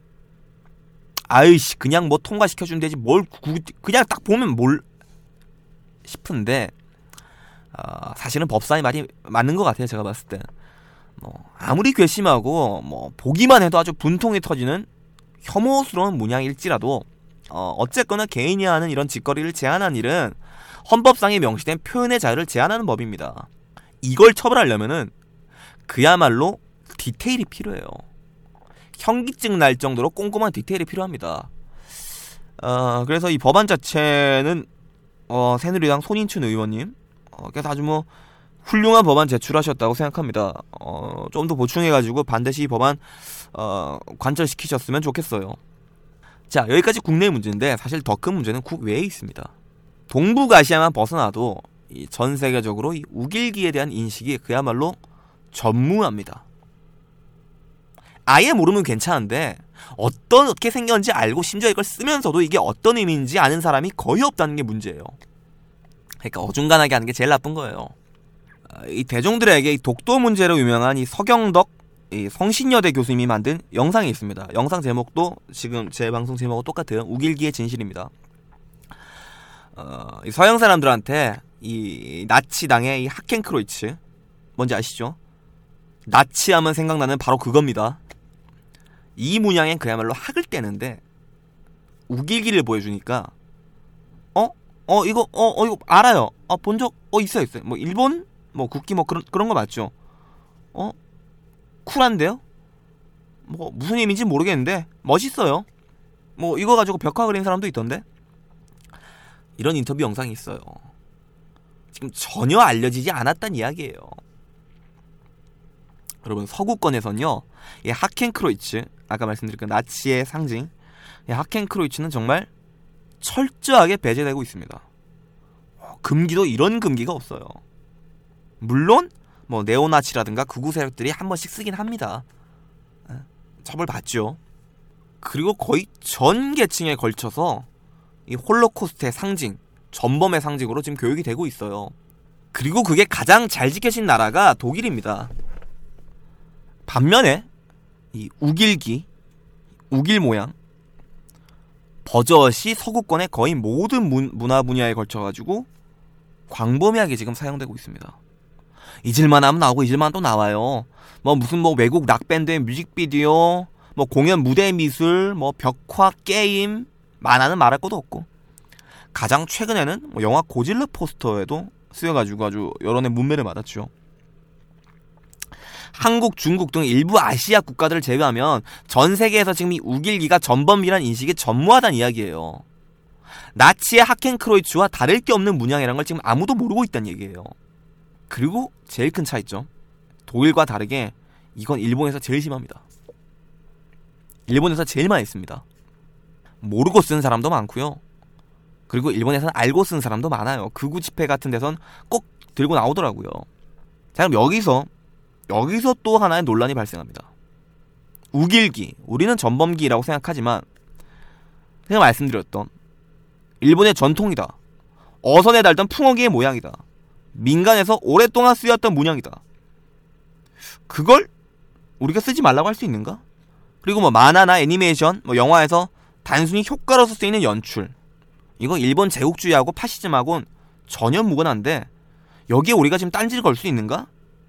아이씨 그냥 뭐 통과시켜주면 되지 뭘 구, 그냥 딱 보면 뭘 싶은데 어, 사실은 법사위 말이 맞는 것 같아요. 제가 봤을 때 뭐 아무리 괘씸하고 뭐 보기만 해도 아주 분통이 터지는 혐오스러운 문양일지라도 어, 어쨌거나 개인이 하는 이런 짓거리를 제한한 일은 헌법상에 명시된 표현의 자유를 제한하는 법입니다. 이걸 처벌하려면은 그야말로 디테일이 필요해요. 현기증 날 정도로 꼼꼼한 디테일이 필요합니다. 어, 그래서 이 법안 자체는 어, 새누리당 손인춘 의원님 어, 그래서 아주 뭐 훌륭한 법안 제출하셨다고 생각합니다. 어, 좀 더 보충해가지고 반드시 이 법안 어, 관철시키셨으면 좋겠어요. 자, 여기까지 국내 문제인데 사실 더 큰 문제는 국외에 있습니다. 동북아시아만 벗어나도 이 전 세계적으로 이 우길기에 대한 인식이 그야말로 전무합니다. 아예 모르면 괜찮은데 어떻게 생겼는지 알고 심지어 이걸 쓰면서도 이게 어떤 의미인지 아는 사람이 거의 없다는 게 문제예요. 그러니까 어중간하게 하는 게 제일 나쁜 거예요. 이 대중들에게 이 독도 문제로 유명한 이 서경덕 이 성신여대 교수님이 만든 영상이 있습니다. 영상 제목도 지금 제 방송 제목과 똑같아요. 우길기의 진실입니다. 어, 이 서양 사람들한테 이 나치당의 이 하켄크로이츠 뭔지 아시죠? 나치하면 생각나는 바로 그겁니다. 이 문양엔 그야말로 학을 떼는데 우길기를 보여주니까 어? 어 이거 어, 어 이거 알아요. 어 본 적 어 있어요 있어요. 뭐 일본 뭐 국기 뭐 그런 그런 거 맞죠? 어 쿨한데요? 뭐 무슨 의미인지 모르겠는데 멋있어요. 뭐 이거 가지고 벽화 그린 사람도 있던데. 이런 인터뷰 영상이 있어요. 지금 전혀 알려지지 않았단 이야기예요. 여러분 서구권에선요 이 하켄크로이츠 아까 말씀드린 그 나치의 상징 이 하켄크로이츠는 정말 철저하게 배제되고 있습니다. 금기도 이런 금기가 없어요. 물론 뭐 네오나치라든가 극우 세력들이 한 번씩 쓰긴 합니다. 처벌받죠. 그리고 거의 전 계층에 걸쳐서 이 홀로코스트의 상징, 전범의 상징으로 지금 교육이 되고 있어요. 그리고 그게 가장 잘 지켜진 나라가 독일입니다. 반면에 이 우길기, 우길 모양, 버젓이 서구권의 거의 모든 문, 문화 분야에 걸쳐가지고 광범위하게 지금 사용되고 있습니다. 잊을만 하면 나오고 잊을만 또 나와요. 뭐 무슨 뭐 외국 락밴드의 뮤직비디오, 뭐 공연 무대 미술, 뭐 벽화, 게임, 만화는 말할 것도 없고, 가장 최근에는 뭐 영화 고질라 포스터에도 쓰여가지고 아주 여론의 문매를 맞았죠. 한국, 중국 등 일부 아시아 국가들을 제외하면 전 세계에서 지금 이 우길기가 전범이란 인식이 전무하다는 이야기예요. 나치의 하켄크로이츠와 다를 게 없는 문양이라는 걸 지금 아무도 모르고 있다는 얘기예요. 그리고 제일 큰 차이점, 독일과 다르게 이건 일본에서 제일 심합니다. 일본에서 제일 많이 씁니다. 모르고 쓰는 사람도 많고요. 그리고 일본에서는 알고 쓰는 사람도 많아요. 극우 집회 같은 데선 꼭 들고 나오더라고요. 자, 그럼 여기서 여기서 또 하나의 논란이 발생합니다. 우길기, 우리는 전범기라고 생각하지만 제가 말씀드렸던 일본의 전통이다, 어선에 달던 풍어기의 모양이다, 민간에서 오랫동안 쓰였던 문양이다, 그걸 우리가 쓰지 말라고 할 수 있는가? 그리고 뭐 만화나 애니메이션, 뭐 영화에서 단순히 효과로서 쓰이는 연출, 이거 일본 제국주의하고 파시즘하고는 전혀 무관한데 여기에 우리가 지금 딴지를 걸 수 있는가?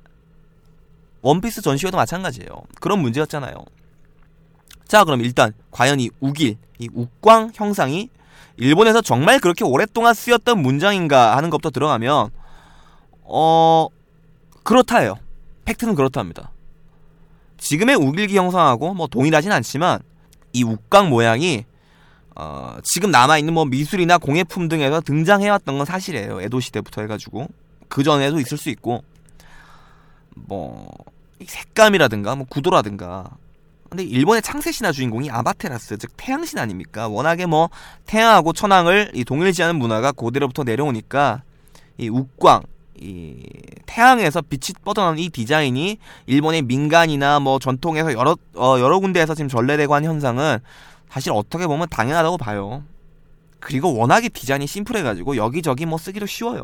원피스 전시회도 마찬가지예요. 그런 문제였잖아요. 자, 그럼 일단 과연 이 우길, 이 욱광 형상이 일본에서 정말 그렇게 오랫동안 쓰였던 문장인가 하는 것부터 들어가면 어... 그렇다 해요. 팩트는 그렇답니다. 지금의 우길기 형상하고 뭐 동일하진 않지만 이 욱광 모양이 어... 지금 남아있는 뭐 미술이나 공예품 등에서 등장해왔던 건 사실이에요. 에도 시대부터 해가지고 그 전에도 있을 수 있고, 뭐 색감이라든가 뭐 구도라든가. 근데 일본의 창세 신화 주인공이 아마테라스, 즉 태양신 아닙니까? 워낙에 뭐 태양하고 천왕을 이 동일시하는 문화가 고대로부터 내려오니까 이 욱광, 이 태양에서 빛이 뻗어나오는 이 디자인이 일본의 민간이나 뭐 전통에서 여러 어, 여러 군데에서 지금 전래되고 한 현상은 사실 어떻게 보면 당연하다고 봐요. 그리고 워낙에 디자인이 심플해가지고 여기저기 뭐 쓰기도 쉬워요.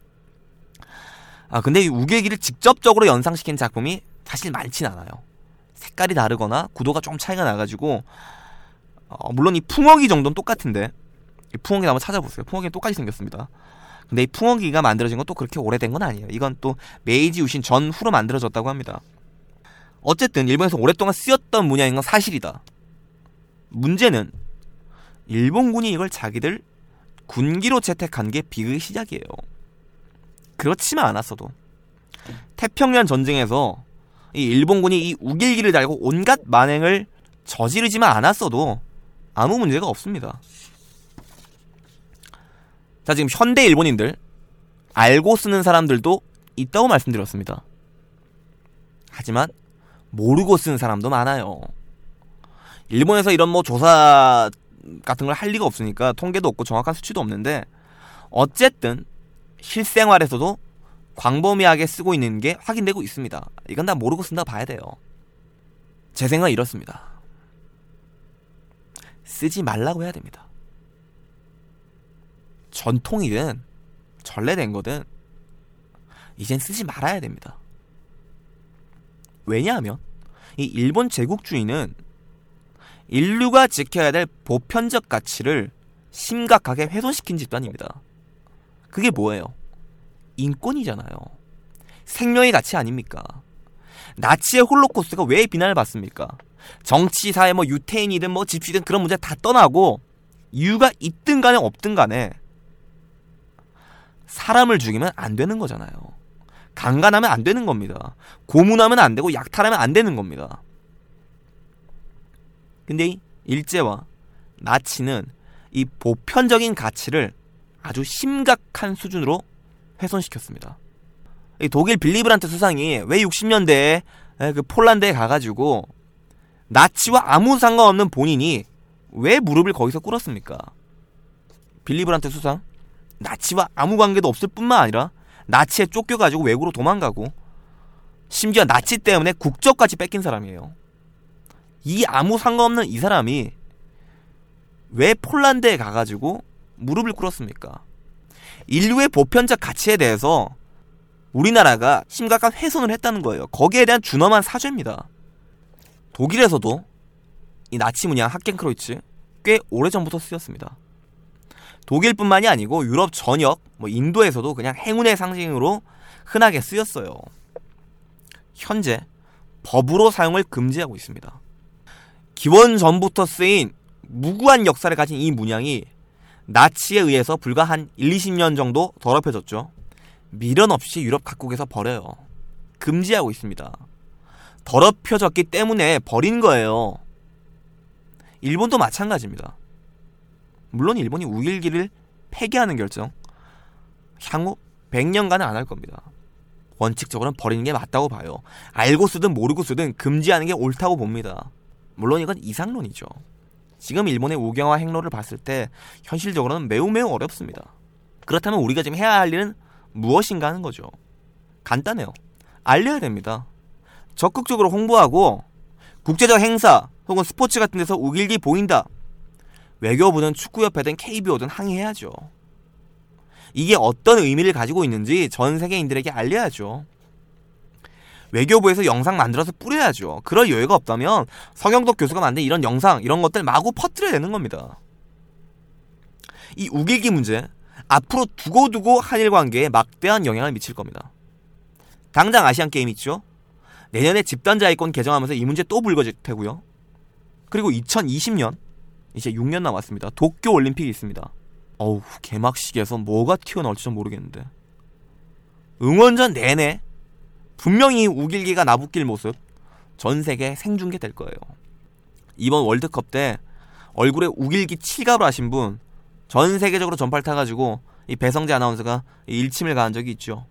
아, 근데 이 우길기를 직접적으로 연상시킨 작품이 사실 많진 않아요. 색깔이 다르거나 구도가 조금 차이가 나가지고 어, 물론 이 풍어기 정도는 똑같은데, 이 풍어기 한번 찾아보세요. 풍어기는 똑같이 생겼습니다. 근데 이 풍어기가 만들어진 건 또 그렇게 오래된 건 아니에요. 이건 또 메이지 유신 전후로 만들어졌다고 합니다. 어쨌든 일본에서 오랫동안 쓰였던 문양인 건 사실이다. 문제는 일본군이 이걸 자기들 군기로 채택한 게 비극의 시작이에요. 그렇지만 않았어도 태평양 전쟁에서 이 일본군이 이 우길기를 달고 온갖 만행을 저지르지만 않았어도 아무 문제가 없습니다. 자, 지금 현대 일본인들 알고 쓰는 사람들도 있다고 말씀드렸습니다. 하지만 모르고 쓰는 사람도 많아요. 일본에서 이런 뭐 조사 같은 걸 할 리가 없으니까 통계도 없고 정확한 수치도 없는데, 어쨌든 실생활에서도 광범위하게 쓰고 있는 게 확인되고 있습니다. 이건 다 모르고 쓴다 봐야 돼요. 제 생각은 이렇습니다. 쓰지 말라고 해야 됩니다. 전통이든 전래된 거든 이젠 쓰지 말아야 됩니다. 왜냐하면 이 일본 제국주의는 인류가 지켜야 될 보편적 가치를 심각하게 훼손시킨 집단입니다. 그게 뭐예요? 인권이잖아요. 생명의 가치 아닙니까? 나치의 홀로코스트가 왜 비난을 받습니까? 정치, 사회, 뭐 유태인이든 뭐 집시든 그런 문제 다 떠나고 이유가 있든 간에 없든 간에 사람을 죽이면 안 되는 거잖아요. 강간하면 안 되는 겁니다. 고문하면 안 되고 약탈하면 안 되는 겁니다. 근데 이 일제와 나치는 이 보편적인 가치를 아주 심각한 수준으로 훼손시켰습니다. 이 독일 빌리 브란트 수상이 왜 육십 년대에 그 폴란드에 가가지고 나치와 아무 상관없는 본인이 왜 무릎을 거기서 꿇었습니까? 빌리 브란트 수상 나치와 아무 관계도 없을 뿐만 아니라 나치에 쫓겨가지고 외국으로 도망가고 심지어 나치 때문에 국적까지 뺏긴 사람이에요. 이 아무 상관없는 이 사람이 왜 폴란드에 가가지고 무릎을 꿇었습니까? 인류의 보편적 가치에 대해서 우리나라가 심각한 훼손을 했다는 거예요. 거기에 대한 준엄한 사죄입니다. 독일에서도 이 나치 문양 하켄크로이츠 꽤 오래전부터 쓰였습니다. 독일뿐만이 아니고 유럽 전역, 뭐 인도에서도 그냥 행운의 상징으로 흔하게 쓰였어요. 현재 법으로 사용을 금지하고 있습니다. 기원전부터 쓰인 무구한 역사를 가진 이 문양이 나치에 의해서 불과 한 일, 이십 년 정도 더럽혀졌죠. 미련 없이 유럽 각국에서 버려요. 금지하고 있습니다. 더럽혀졌기 때문에 버린 거예요. 일본도 마찬가지입니다. 물론 일본이 우길기를 폐기하는 결정 향후 백 년간은 안 할 겁니다. 원칙적으로는 버리는 게 맞다고 봐요. 알고 쓰든 모르고 쓰든 금지하는 게 옳다고 봅니다. 물론 이건 이상론이죠. 지금 일본의 우경화 행로를 봤을 때 현실적으로는 매우 매우 어렵습니다. 그렇다면 우리가 지금 해야 할 일은 무엇인가 하는 거죠. 간단해요. 알려야 됩니다. 적극적으로 홍보하고 국제적 행사 혹은 스포츠 같은 데서 우길기 보인다. 외교부든 축구협회든 케이비오든 항의해야죠. 이게 어떤 의미를 가지고 있는지 전 세계인들에게 알려야죠. 외교부에서 영상 만들어서 뿌려야죠. 그럴 여유가 없다면 서경덕 교수가 만든 이런 영상, 이런 것들 마구 퍼뜨려야 되는 겁니다. 이 우길기 문제, 앞으로 두고두고 한일 관계에 막대한 영향을 미칠 겁니다. 당장 아시안게임 있죠? 내년에 집단자위권 개정하면서 이 문제 또 불거질 테고요. 그리고 이천이십 년, 이제 육 년 남았습니다. 도쿄올림픽이 있습니다. 어우, 개막식에서 뭐가 튀어나올지 좀 모르겠는데 응원전 내내 분명히 우길기가 나부길 모습 전 세계 생중계 될 거예요. 이번 월드컵 때 얼굴에 우길기 칠갑을 하신 분 전 세계적으로 전파를 타가지고 이 배성재 아나운서가 일침을 가한 적이 있죠.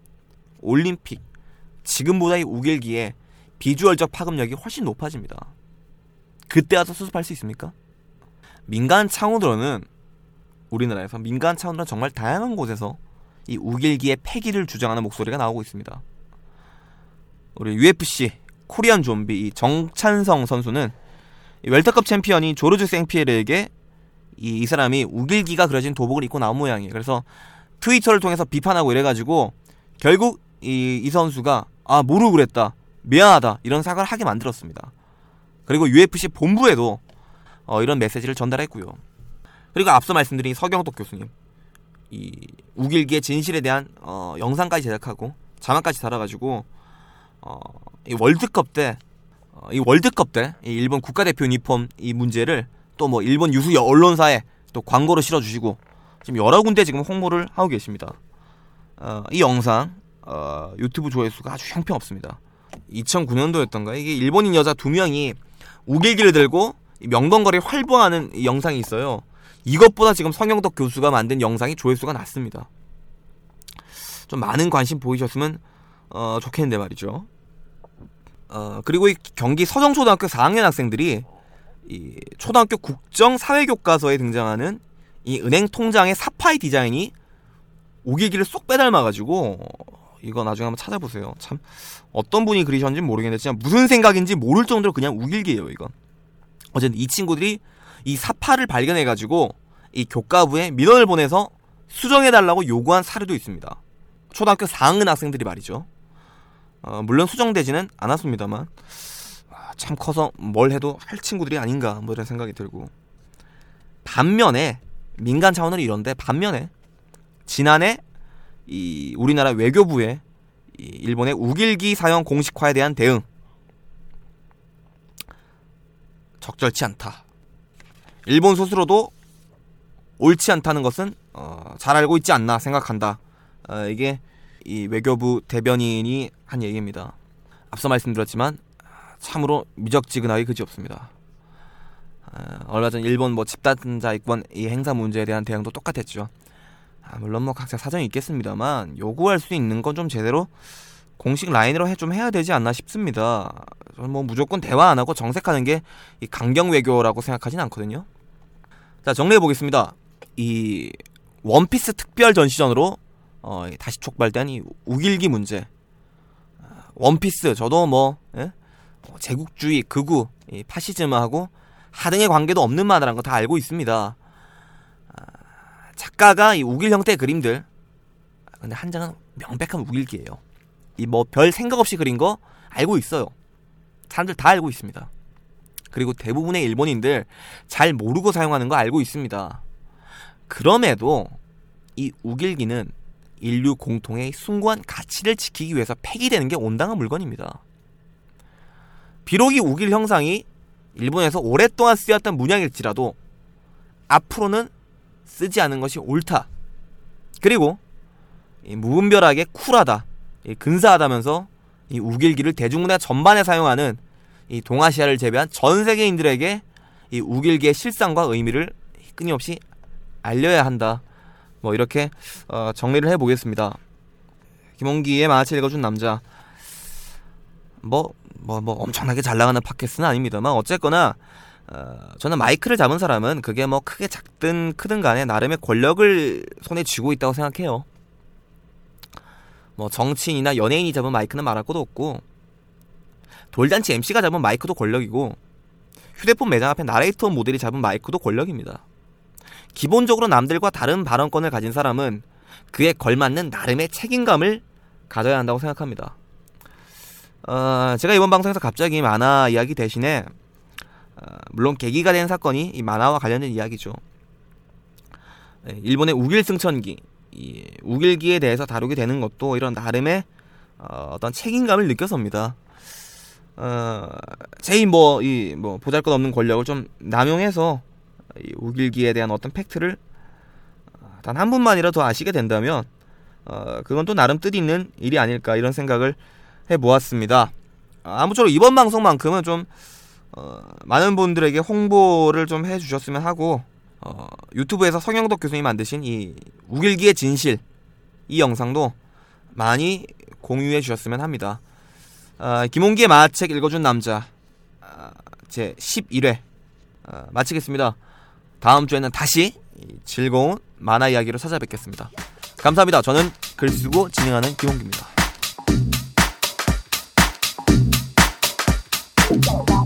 올림픽, 지금보다 이 우길기의 비주얼적 파급력이 훨씬 높아집니다. 그때 와서 수습할 수 있습니까? 민간 차원으로는 우리나라에서 민간 차원으로 정말 다양한 곳에서 이 우길기의 폐기를 주장하는 목소리가 나오고 있습니다. 우리 유에프씨 코리안 좀비 이 정찬성 선수는 이 웰터컵 챔피언이 조르주 생피에르에게 이, 이 사람이 우길기가 그려진 도복을 입고 나온 모양이에요. 그래서 트위터를 통해서 비판하고 이래가지고 결국 이, 이 선수가 아 모르고 그랬다, 미안하다 이런 사과를 하게 만들었습니다. 그리고 유에프씨 본부에도 어, 이런 메시지를 전달했고요. 그리고 앞서 말씀드린 서경덕 교수님, 이 우길기의 진실에 대한 어, 영상까지 제작하고 자막까지 달아가지고 어, 이 월드컵 때, 어, 이 월드컵 때 이 일본 국가대표 유니폼 이 문제를 또 뭐 일본 유수 언론사에 또 광고로 실어주시고 지금 여러 군데 지금 홍보를 하고 계십니다. 어, 이 영상 어, 유튜브 조회수가 아주 형편없습니다. 이천구 년도였던가 이게 일본인 여자 두 명이 우길기를 들고 명동거리 활보하는 이 영상이 있어요. 이것보다 지금 서경덕 교수가 만든 영상이 조회수가 낮습니다. 좀 많은 관심 보이셨으면 어, 좋겠는데 말이죠. 어, 그리고 이 경기 서정초등학교 사 학년 학생들이 이 초등학교 국정사회교과서에 등장하는 이 은행 통장의 사파이 디자인이 우길기를 쏙 빼닮아가지고 이거 나중에 한번 찾아보세요. 참 어떤 분이 그리셨는지 모르겠는데 진짜 무슨 생각인지 모를 정도로 그냥 우길기예요 이건. 어쨌든 이 친구들이 이 사파를 발견해가지고 이 교과부에 민원을 보내서 수정해달라고 요구한 사례도 있습니다. 초등학교 사 학년 학생들이 말이죠. 어, 물론 수정되지는 않았습니다만 아, 참 커서 뭘 해도 할 친구들이 아닌가 뭐 이런 생각이 들고, 반면에 민간 차원으로 이런데 반면에 지난해 이 우리나라 외교부의 이 일본의 우길기 사용 공식화에 대한 대응 적절치 않다. 일본 스스로도 옳지 않다는 것은 어, 잘 알고 있지 않나 생각한다. 어, 이게 이 외교부 대변인이 한 얘기입니다. 앞서 말씀드렸지만 참으로 미적지근하기 그지없습니다. 어, 얼마 전 일본 뭐 집단자위권 이 행사 문제에 대한 대응도 똑같았죠. 아, 물론 뭐 각자 사정이 있겠습니다만 요구할 수 있는 건 좀 제대로 공식 라인으로 해, 좀 해야 되지 않나 싶습니다. 저는 뭐 무조건 대화 안 하고 정색하는 게 이 강경 외교라고 생각하진 않거든요. 자, 정리해 보겠습니다. 이 원피스 특별 전시전으로 어, 다시 촉발된 이 우길기 문제. 원피스 저도 뭐 예? 제국주의, 극우, 이 파시즘하고 하등의 관계도 없는 만화라는 거 다 알고 있습니다. 아, 작가가 이 우길 형태의 그림들, 근데 한 장은 명백한 우길기예요. 이 뭐 별 생각 없이 그린 거 알고 있어요. 사람들 다 알고 있습니다. 그리고 대부분의 일본인들 잘 모르고 사용하는 거 알고 있습니다. 그럼에도 이 우길기는 인류 공통의 숭고한 가치를 지키기 위해서 폐기되는 게 온당한 물건입니다. 비록 이 우길 형상이 일본에서 오랫동안 쓰였던 문양일지라도 앞으로는 쓰지 않은 것이 옳다. 그리고 이 무분별하게 쿨하다, 이 근사하다면서 이 우길기를 대중문화 전반에 사용하는 이 동아시아를 제외한 전 세계인들에게 이 우길기의 실상과 의미를 끊임없이 알려야 한다. 뭐 이렇게 어, 정리를 해보겠습니다. 김홍기의 만화책 읽어준 남자. 뭐 뭐 뭐 엄청나게 잘 나가는 팟캐스트는 아닙니다만 어쨌거나 어, 저는 마이크를 잡은 사람은 그게 뭐 크게 작든 크든 간에 나름의 권력을 손에 쥐고 있다고 생각해요. 뭐 정치인이나 연예인이 잡은 마이크는 말할 것도 없고, 돌잔치 엠씨가 잡은 마이크도 권력이고, 휴대폰 매장 앞에 나레이터 모델이 잡은 마이크도 권력입니다. 기본적으로 남들과 다른 발언권을 가진 사람은 그에 걸맞는 나름의 책임감을 가져야 한다고 생각합니다. 어, 제가 이번 방송에서 갑자기 만화 이야기 대신에 어, 물론 계기가 된 사건이 이 만화와 관련된 이야기죠. 일본의 우길승천기, 이 우길기에 대해서 다루게 되는 것도 이런 나름의 어, 어떤 책임감을 느껴섭니다. 어, 제 뭐 이 뭐 보잘것없는 권력을 좀 남용해서 이 우길기에 대한 어떤 팩트를 단 한 분만이라도 더 아시게 된다면 어, 그건 또 나름 뜻있는 일이 아닐까 이런 생각을 해보았습니다. 아무쪼록 이번 방송만큼은 좀 어, 많은 분들에게 홍보를 좀 해주셨으면 하고, 어, 유튜브에서 성영덕 교수님이 만드신 이 우길기의 진실, 이 영상도 많이 공유해 주셨으면 합니다. 어, 김홍기의 만화책 읽어준 남자 어, 제 십일 회 어, 마치겠습니다. 다음 주에는 다시 즐거운 만화 이야기로 찾아뵙겠습니다. 감사합니다. 저는 글쓰고 진행하는 김홍기입니다.